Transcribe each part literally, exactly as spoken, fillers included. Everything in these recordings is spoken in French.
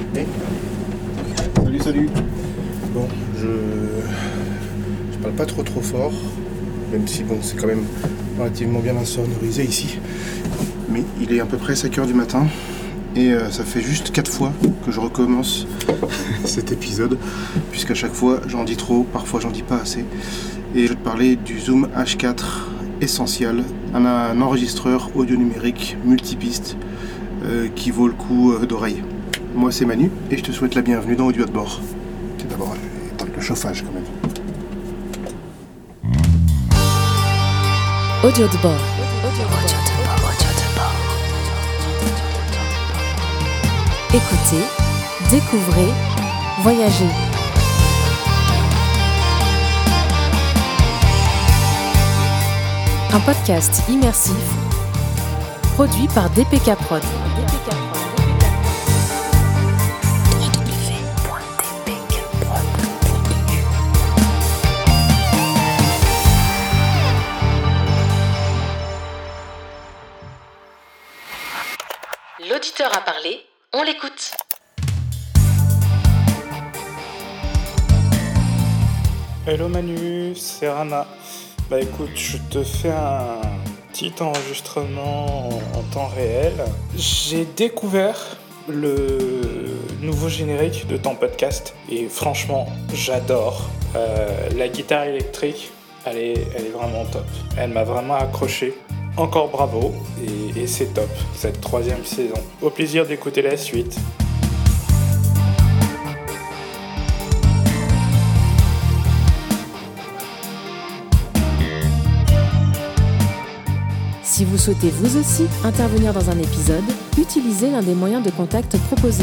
Hey. Salut, salut. Bon, je... je parle pas trop trop fort, même si bon, c'est quand même relativement bien insonorisé ici. Mais il est à peu près cinq heures du matin et euh, ça fait juste quatre fois que je recommence cet épisode, puisqu'à chaque fois j'en dis trop, parfois j'en dis pas assez. Et je vais te parler du Zoom H quatre Essential, un, un enregistreur audio numérique multipiste euh, qui vaut le coup euh, d'oreille. Moi c'est Manu et je te souhaite la bienvenue dans Audio de bord. C'est d'abord éteindre le chauffage quand même. Audio de bord. Audio de bord. Audio de bord. Écoutez, découvrez, voyagez. Un podcast immersif produit par D P K Prod. L'auditeur a parlé, on l'écoute. Hello Manu, c'est Rama. Bah écoute, je te fais un petit enregistrement en, en temps réel. J'ai découvert le nouveau générique de ton podcast et franchement, j'adore. Euh, la guitare électrique, elle est, elle est vraiment top. Elle m'a vraiment accroché. Encore bravo et, et c'est top, cette troisième saison. Au plaisir d'écouter la suite. Si vous souhaitez vous aussi intervenir dans un épisode, utilisez l'un des moyens de contact proposés.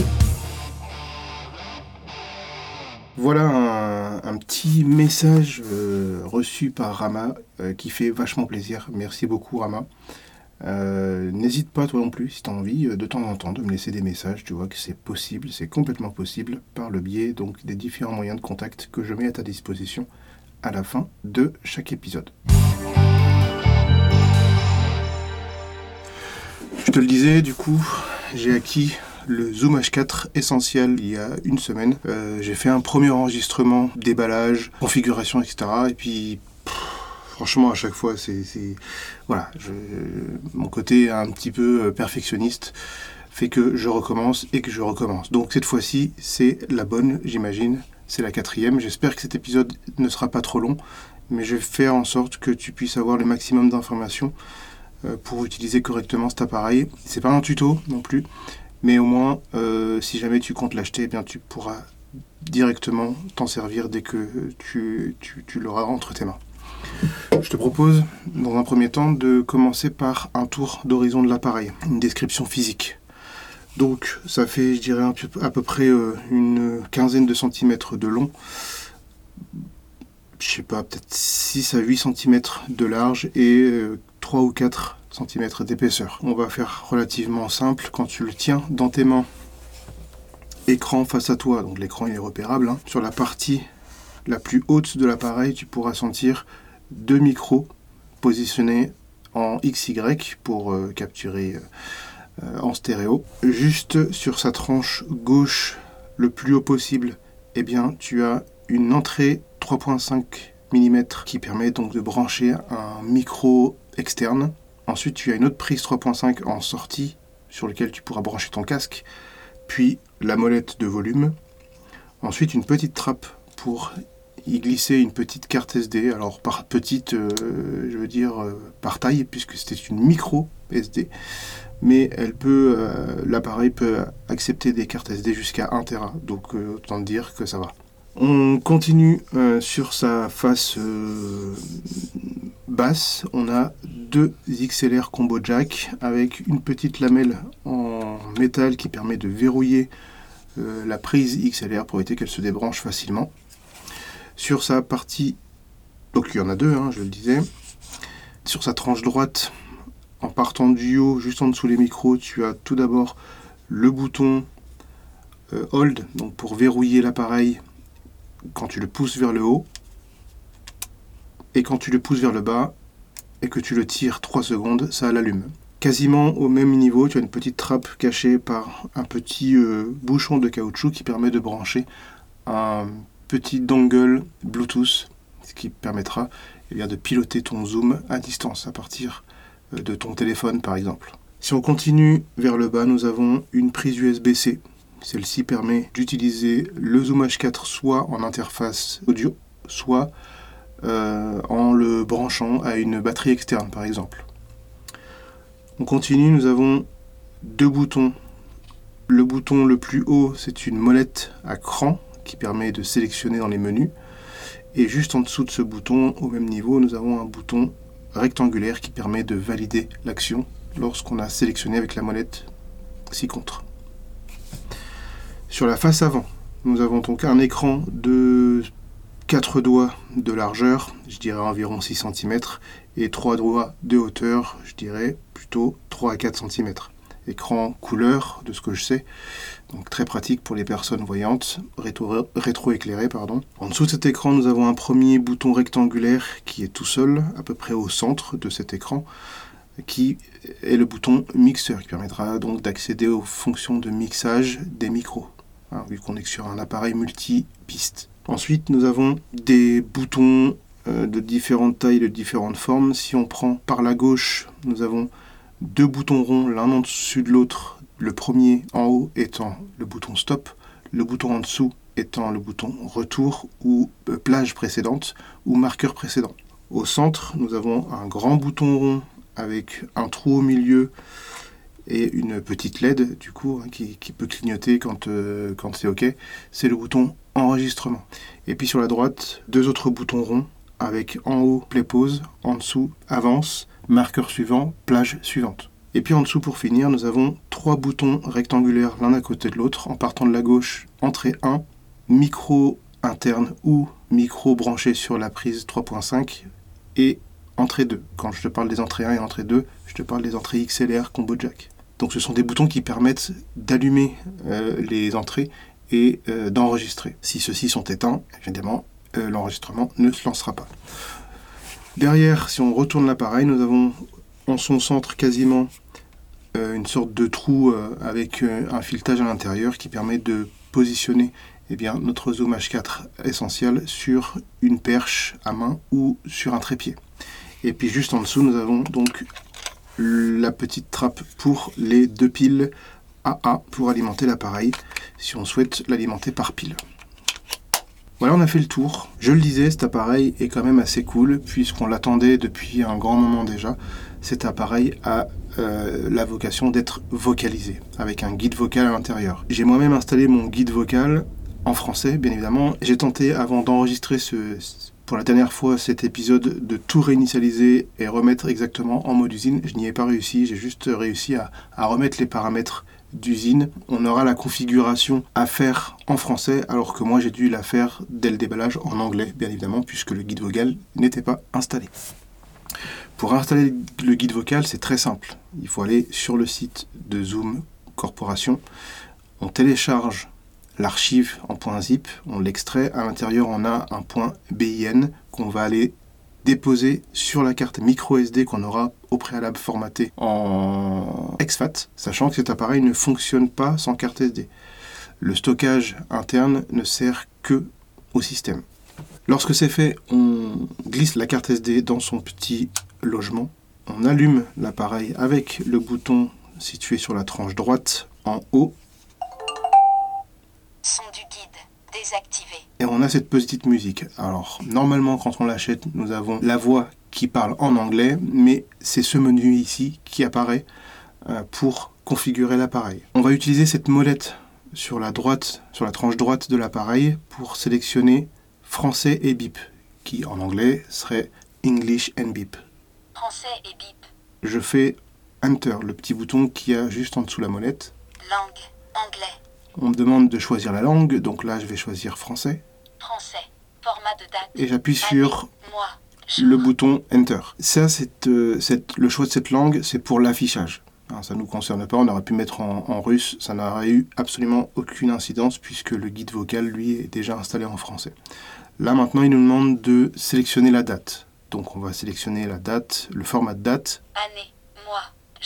Voilà un, un petit message euh, reçu par Rama euh, qui fait vachement plaisir. Merci beaucoup Rama. Euh, n'hésite pas toi non plus si tu as envie de temps en temps de me laisser des messages. Tu vois que c'est possible, c'est complètement possible par le biais donc des différents moyens de contact que je mets à ta disposition à la fin de chaque épisode. Je te le disais, du coup, j'ai acquis le Zoom H quatre Essential il y a une semaine. Euh, j'ai fait un premier enregistrement, déballage, configuration, et cetera. Et puis, pff, franchement, à chaque fois, c'est... c'est voilà, je, mon côté un petit peu perfectionniste fait que je recommence et que je recommence. Donc cette fois-ci, c'est la bonne, j'imagine. C'est la quatrième. J'espère que cet épisode ne sera pas trop long, mais je vais faire en sorte que tu puisses avoir le maximum d'informations pour utiliser correctement cet appareil. C'est pas un tuto non plus, mais au moins, euh, si jamais tu comptes l'acheter, eh bien, tu pourras directement t'en servir dès que tu, tu, tu l'auras entre tes mains. Je te propose, dans un premier temps, de commencer par un tour d'horizon de l'appareil, une description physique. Donc, ça fait, je dirais, à peu près euh, une quinzaine de centimètres de long, je sais pas, peut-être six à huit centimètres de large et euh, trois ou quatre centimètres d'épaisseur. On va faire relativement simple. Quand tu le tiens dans tes mains, écran face à toi, donc l'écran il est repérable, hein. Sur la partie la plus haute de l'appareil, tu pourras sentir deux micros positionnés en X Y pour euh, capturer euh, en stéréo. Juste sur sa tranche gauche, le plus haut possible, eh bien, tu as une entrée trois virgule cinq millimètres qui permet donc de brancher un micro externe. Ensuite, tu as une autre prise trois virgule cinq en sortie sur laquelle tu pourras brancher ton casque, puis la molette de volume. Ensuite, une petite trappe pour y glisser une petite carte S D. Alors par petite, euh, je veux dire euh, par taille, puisque c'était une micro S D. Mais elle peut, euh, l'appareil peut accepter des cartes S D jusqu'à un téra. Donc euh, autant dire que ça va. On continue euh, sur sa face euh, basse. On a deux X L R combo jack avec une petite lamelle en métal qui permet de verrouiller euh, la prise X L R pour éviter qu'elle se débranche facilement. Sur sa partie, donc il y en a deux, hein, je le disais. Sur sa tranche droite, en partant du haut, juste en dessous les micros, tu as tout d'abord le bouton euh, Hold, donc pour verrouiller l'appareil quand tu le pousses vers le haut, et quand tu le pousses vers le bas et que tu le tires trois secondes, ça l'allume. quasiment au même niveau, tu as une petite trappe cachée par un petit euh, bouchon de caoutchouc qui permet de brancher un petit dongle Bluetooth, ce qui permettra eh bien, de piloter ton zoom à distance à partir de ton téléphone par exemple. Si on continue vers le bas, nous avons une prise U S B C. Celle-ci permet d'utiliser le Zoom H quatre soit en interface audio, soit euh, en le branchant à une batterie externe par exemple. On continue, nous avons deux boutons. Le bouton le plus haut, c'est une molette à cran qui permet de sélectionner dans les menus. Et juste en dessous de ce bouton, au même niveau, nous avons un bouton rectangulaire qui permet de valider l'action lorsqu'on a sélectionné avec la molette ci-contre. Sur la face avant, nous avons donc un écran de quatre doigts de largeur, je dirais environ six centimètres, et trois doigts de hauteur, je dirais plutôt trois à quatre centimètres. Écran couleur, de ce que je sais, donc très pratique pour les personnes voyantes, rétro, rétro-éclairées, pardon. En dessous de cet écran, nous avons un premier bouton rectangulaire qui est tout seul, à peu près au centre de cet écran, qui est le bouton mixeur, qui permettra donc d'accéder aux fonctions de mixage des micros, hein, vu qu'on est sur un appareil multi-piste. Ensuite, nous avons des boutons euh, de différentes tailles, de différentes formes. Si on prend par la gauche, nous avons deux boutons ronds, l'un en dessus de l'autre. Le premier en haut étant le bouton stop, le bouton en dessous étant le bouton retour ou euh, plage précédente ou marqueur précédent. Au centre, nous avons un grand bouton rond avec un trou au milieu et une petite L E D du coup hein, qui, qui peut clignoter quand, euh, quand c'est OK. C'est le bouton enregistrement. Et puis sur la droite, deux autres boutons ronds avec en haut play pause, en dessous avance, marqueur suivant, plage suivante. Et puis en dessous pour finir, nous avons trois boutons rectangulaires l'un à côté de l'autre. En partant de la gauche, entrée un, micro interne ou micro branché sur la prise trois point cinq et entrée deux. Quand je te parle des entrées un et entrée deux, je te parle des entrées X L R combo jack. Donc ce sont des boutons qui permettent d'allumer euh, les entrées et euh, d'enregistrer. Si ceux-ci sont éteints, évidemment, euh, l'enregistrement ne se lancera pas. Derrière, si on retourne l'appareil, nous avons en son centre quasiment euh, une sorte de trou euh, avec euh, un filetage à l'intérieur qui permet de positionner eh bien, notre Zoom H quatre essentiel sur une perche à main ou sur un trépied. Et puis juste en dessous, nous avons donc la petite trappe pour les deux piles A A pour alimenter l'appareil, si on souhaite l'alimenter par pile. Voilà, on a fait le tour. Je le disais, cet appareil est quand même assez cool, puisqu'on l'attendait depuis un grand moment déjà. Cet appareil a euh, la vocation d'être vocalisé, avec un guide vocal à l'intérieur. J'ai moi-même installé mon guide vocal, en français, bien évidemment. J'ai tenté, avant d'enregistrer ce... pour la dernière fois cet épisode, de tout réinitialiser et remettre exactement en mode usine. Je n'y ai pas réussi, j'ai juste réussi à, à remettre les paramètres d'usine. On aura la configuration à faire en français, alors que moi j'ai dû la faire dès le déballage en anglais, bien évidemment, puisque le guide vocal n'était pas installé. Pour installer le guide vocal, c'est très simple. Il faut aller sur le site de Zoom Corporation. On télécharge l'archive en .zip, on l'extrait, à l'intérieur on a un .bin qu'on va aller déposer sur la carte micro S D qu'on aura au préalable formatée en exFAT, sachant que cet appareil ne fonctionne pas sans carte S D. Le stockage interne ne sert que au système. Lorsque c'est fait, on glisse la carte S D dans son petit logement, on allume l'appareil avec le bouton situé sur la tranche droite en haut. Son du guide désactivé. Et on a cette petite musique. Alors, normalement, quand on l'achète, nous avons la voix qui parle en anglais, mais c'est ce menu ici qui apparaît euh, pour configurer l'appareil. On va utiliser cette molette sur la droite, sur la tranche droite de l'appareil pour sélectionner français et bip, qui en anglais serait English and bip. Français et bip. Je fais Enter, le petit bouton qui a juste en dessous la molette. Langue, anglais. On me demande de choisir la langue, donc là je vais choisir français. Français, format de date. Et j'appuie sur année, mois, jour. Le bouton Enter. Ça, c'est, euh, c'est, le choix de cette langue, c'est pour l'affichage. Alors, ça ne nous concerne pas, on aurait pu mettre en, en russe, ça n'aurait eu absolument aucune incidence puisque le guide vocal, lui, est déjà installé en français. Là, maintenant, il nous demande de sélectionner la date. Donc, on va sélectionner la date, le format de date. Année, mois,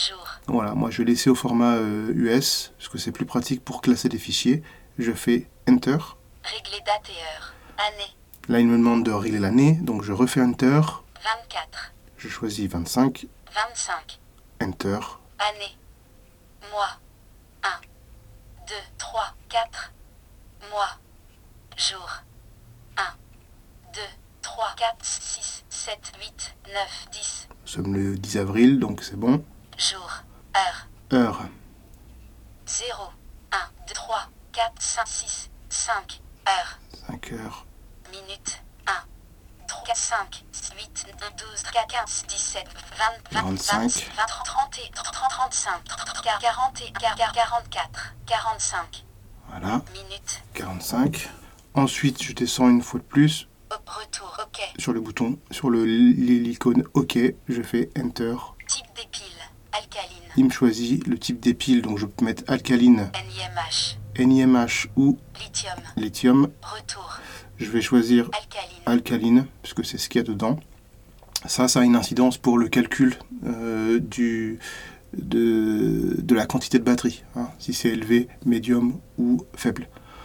Jour. Voilà, moi je vais laisser au format euh, U S, parce que c'est plus pratique pour classer des fichiers. Je fais Enter. Régler date et heure. Année. Là, il me demande de régler l'année, donc je refais Enter. vingt-quatre. Je choisis vingt-cinq. vingt-cinq. Enter. Année. Mois. un, deux, trois, quatre. Mois. Jour. un, deux, trois, quatre, six, sept, huit, neuf, dix. Nous sommes le dix avril, donc c'est bon. Jour. Heure. Heure. zéro, un, deux, trois, quatre, cinq, six, cinq. Heure. cinq heures. Minute. un, trois, quatre, cinq, huit, douze, quinze, dix-sept, vingt, vingt, quarante-cinq. vingt, trente, trente, trente-cinq, quarante et un, quarante-quatre, quarante-cinq. Voilà, Minute. quarante-cinq. Ensuite, je descends une fois de plus Retour. OK. sur le bouton, sur le, l'icône OK. Je fais Enter. Type des piles. Alcaline. Il me choisit le type des piles, donc je peux mettre alcaline, N I M H. N I M H ou Lithium. lithium. Retour. Je vais choisir Alcaline. alcaline, puisque c'est ce qu'il y a dedans. Ça, ça a une incidence pour le calcul euh, du, de, de la quantité de batterie, hein, si c'est élevé, médium ou faible.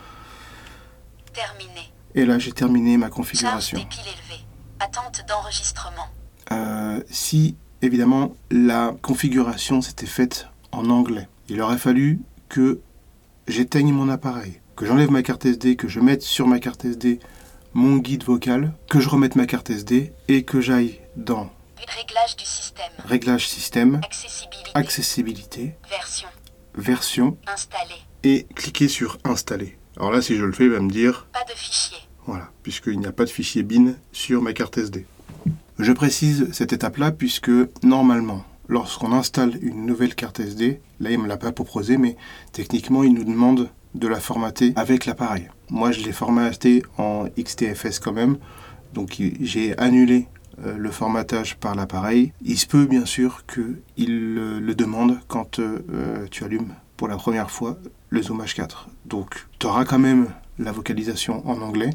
Terminé. Et là, j'ai terminé ma Charge configuration. des piles élevées. Attente d'enregistrement. Euh, si, évidemment, la configuration s'était faite en anglais, il aurait fallu que j'éteigne mon appareil, que j'enlève ma carte S D, que je mette sur ma carte S D mon guide vocal, que je remette ma carte S D et que j'aille dans Réglage du système. Réglage système, Accessibilité. accessibilité, Version. version Installé. et cliquer sur installer. Alors là, si je le fais, il va me dire, Pas de fichier. voilà, puisqu'il n'y a pas de fichier B I N sur ma carte S D. Je précise cette étape-là puisque normalement, lorsqu'on installe une nouvelle carte S D, là il ne me l'a pas proposé, mais techniquement il nous demande de la formater avec l'appareil. Moi je l'ai formaté en X T F S quand même, donc j'ai annulé euh, le formatage par l'appareil. Il se peut bien sûr qu'il euh, le demande quand euh, tu allumes pour la première fois le Zoom H quatre. Donc tu auras quand même la vocalisation en anglais.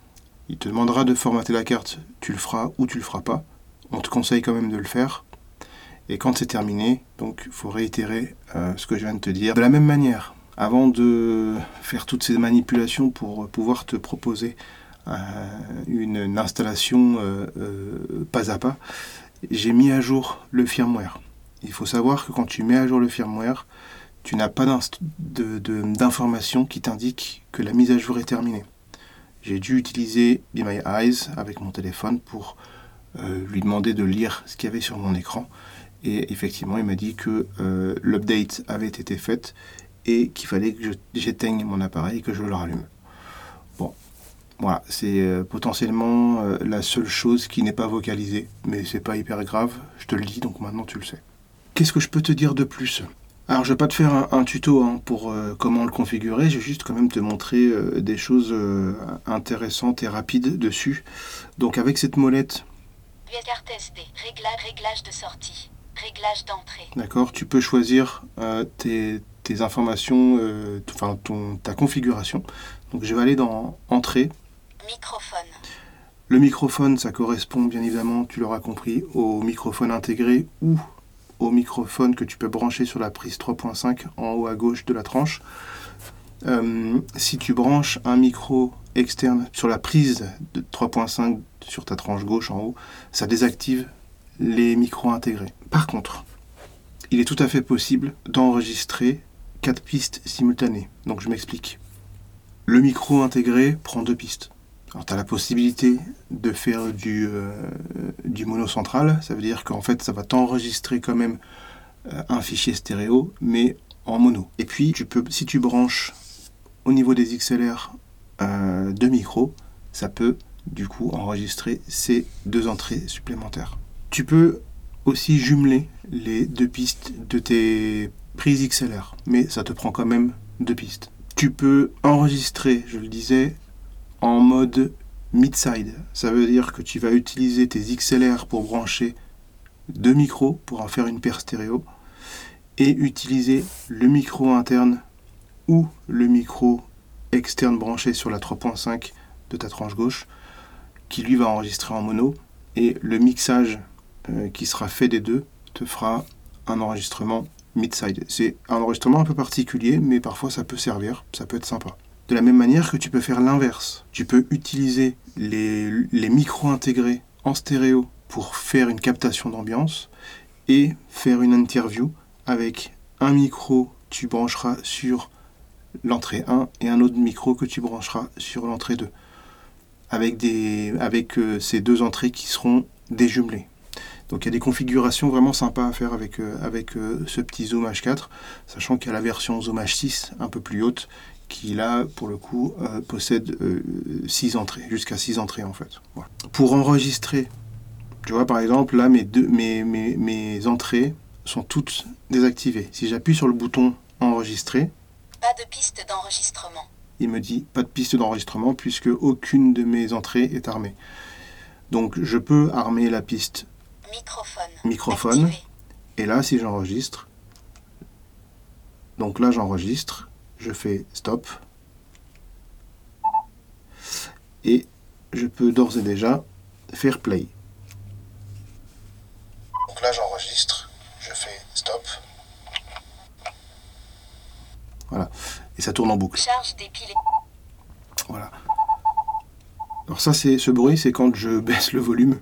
Il te demandera de formater la carte, tu le feras ou tu le feras pas. On te conseille quand même de le faire. Et quand c'est terminé, donc il faut réitérer euh, ce que je viens de te dire. De la même manière, avant de faire toutes ces manipulations pour pouvoir te proposer euh, une, une installation euh, euh, pas à pas, j'ai mis à jour le firmware. Il faut savoir que quand tu mets à jour le firmware, tu n'as pas d'inst- de, de, d'information qui t'indique que la mise à jour est terminée. J'ai dû utiliser Be My Eyes avec mon téléphone pour euh, lui demander de lire ce qu'il y avait sur mon écran. Et effectivement, il m'a dit que euh, l'update avait été faite et qu'il fallait que je, j'éteigne mon appareil et que je le rallume. Bon, voilà, c'est euh, potentiellement euh, la seule chose qui n'est pas vocalisée, mais c'est pas hyper grave, je te le dis, donc maintenant tu le sais. Qu'est-ce que je peux te dire de plus ? Alors, je ne vais pas te faire un, un tuto hein, pour euh, comment le configurer, je vais juste quand même te montrer euh, des choses euh, intéressantes et rapides dessus. Donc, avec cette molette, Carte S D. Réglage, réglage de sortie. Réglage d'entrée. d'accord, tu peux choisir euh, tes, tes informations, euh, t- enfin ton, ta configuration. Donc, je vais aller dans Entrée. Microphone. Le microphone, ça correspond bien évidemment, tu l'auras compris, au microphone intégré ou au microphone que tu peux brancher sur la prise trois point cinq en haut à gauche de la tranche. Euh, si tu branches un micro externe sur la prise de trois point cinq sur ta tranche gauche en haut, ça désactive les micros intégrés. Par contre, il est tout à fait possible d'enregistrer quatre pistes simultanées. Donc je m'explique. Le micro intégré prend deux pistes. Alors tu as la possibilité de faire du, euh, du mono central, ça veut dire qu'en fait ça va t'enregistrer quand même euh, un fichier stéréo, mais en mono. Et puis tu peux, si tu branches au niveau des X L R euh, deux micros, ça peut du coup enregistrer ces deux entrées supplémentaires. Tu peux aussi jumeler les deux pistes de tes prises X L R, mais ça te prend quand même deux pistes. Tu peux enregistrer, je le disais, en mode mid-side. Ça veut dire que tu vas utiliser tes X L R pour brancher deux micros, pour en faire une paire stéréo, et utiliser le micro interne ou le micro externe branché sur la trois point cinq de ta tranche gauche, qui lui va enregistrer en mono, et le mixage euh, qui sera fait des deux te fera un enregistrement mid-side. C'est un enregistrement un peu particulier, mais parfois ça peut servir, ça peut être sympa. De la même manière que tu peux faire l'inverse. Tu peux utiliser les, les micros intégrés en stéréo pour faire une captation d'ambiance et faire une interview avec un micro que tu brancheras sur l'entrée un et un autre micro que tu brancheras sur l'entrée deux. Avec, des, avec euh, ces deux entrées qui seront déjumelées. Donc il y a des configurations vraiment sympas à faire avec, euh, avec euh, ce petit Zoom H quatre, sachant qu'il y a la version Zoom H six un peu plus haute, qui là, pour le coup, euh, possède six entrées, jusqu'à six entrées en fait. Voilà. Pour enregistrer, tu vois par exemple, là mes, deux, mes, mes, mes entrées sont toutes désactivées. Si j'appuie sur le bouton enregistrer, pas de piste d'enregistrement. Il me dit pas de piste d'enregistrement puisque aucune de mes entrées est armée. Donc je peux armer la piste microphone. microphone Activé. Et là si j'enregistre, donc là j'enregistre, je fais stop et je peux d'ores et déjà faire play. Donc là j'enregistre, je fais stop. Voilà, et ça tourne en boucle. Charge des piles. Voilà. Alors ça, c'est ce bruit, c'est quand je baisse le volume.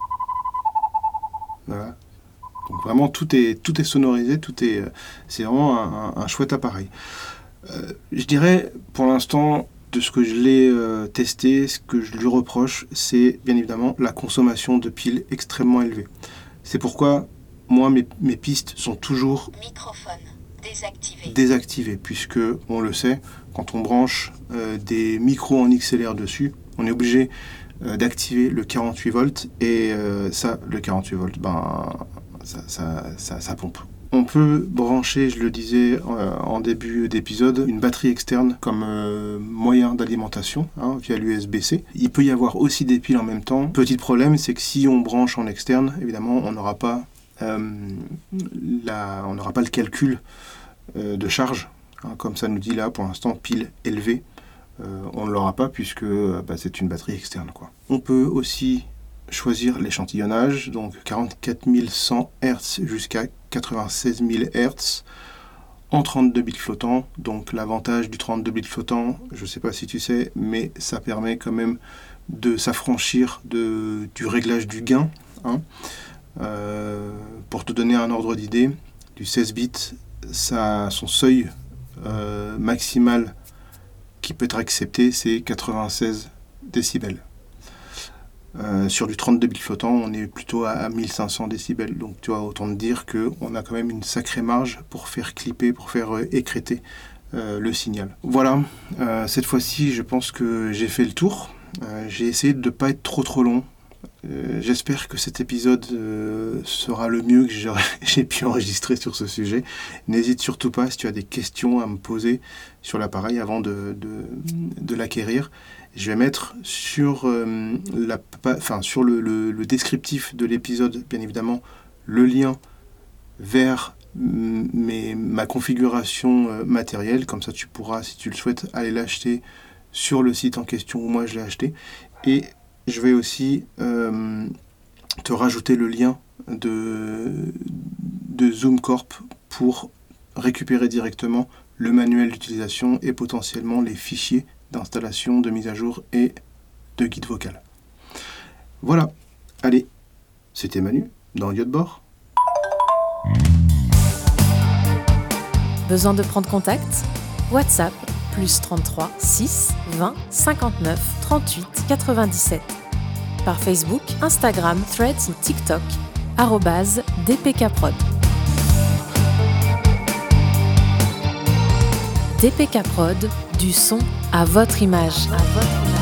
Voilà. Donc vraiment, tout est, tout est sonorisé, tout est, c'est vraiment un, un, un chouette appareil. Euh, je dirais, pour l'instant, de ce que je l'ai euh, testé, ce que je lui reproche, c'est bien évidemment la consommation de piles extrêmement élevée. C'est pourquoi, moi, mes, mes pistes sont toujours microphone désactivé. désactivé, puisque on le sait, quand on branche euh, des micros en X L R dessus, on est obligé euh, d'activer le quarante-huit volts, et euh, ça, le quarante-huit volts, ben, ça, ça, ça, ça pompe. On peut brancher, je le disais euh, en début d'épisode, une batterie externe comme euh, moyen d'alimentation hein, via l'U S B C. Il peut y avoir aussi des piles en même temps. Petit problème, c'est que si on branche en externe, évidemment, on n'aura pas euh, la, on n'aura pas le calcul euh, de charge, hein, comme ça nous dit là pour l'instant pile élevée. Euh, on ne l'aura pas puisque euh, bah, c'est une batterie externe, quoi. On peut aussi choisir l'échantillonnage, donc quarante-quatre mille cent hertz jusqu'à quatre-vingt-seize mille hertz en trente-deux bits flottants. Donc l'avantage du trente-deux bits flottant, je ne sais pas si tu sais, mais ça permet quand même de s'affranchir de, du réglage du gain. Hein. Euh, pour te donner un ordre d'idée, du seize bits, ça, son seuil euh, maximal qui peut être accepté, c'est quatre-vingt-seize décibels. Euh, sur du trente-deux bits flottant, on est plutôt à, à mille cinq cents décibels. Donc tu vois, autant te dire qu'on a quand même une sacrée marge pour faire clipper, pour faire euh, écréter euh, le signal. Voilà, euh, cette fois-ci, je pense que j'ai fait le tour. Euh, j'ai essayé de ne pas être trop trop long. Euh, j'espère que cet épisode euh, sera le mieux que j'ai pu enregistrer sur ce sujet. N'hésite surtout pas si tu as des questions à me poser sur l'appareil avant de, de, de l'acquérir. Je vais mettre sur, euh, la, enfin, sur le, le, le descriptif de l'épisode, bien évidemment, le lien vers mes, ma configuration euh, matérielle. Comme ça, tu pourras, si tu le souhaites, aller l'acheter sur le site en question où moi je l'ai acheté. Et je vais aussi euh, te rajouter le lien de, de Zoom Corp pour récupérer directement le manuel d'utilisation et potentiellement les fichiers d'installation, de mise à jour et de guide vocal. Voilà, allez, c'était Manu dans Yodbord. Besoin de prendre contact ? WhatsApp plus trente-trois six vingt cinquante-neuf trente-huit quatre-vingt-dix-sept. Par Facebook, Instagram, Threads ou TikTok, arobase dpkprod. D P K Prod, du son à votre image. À votre image.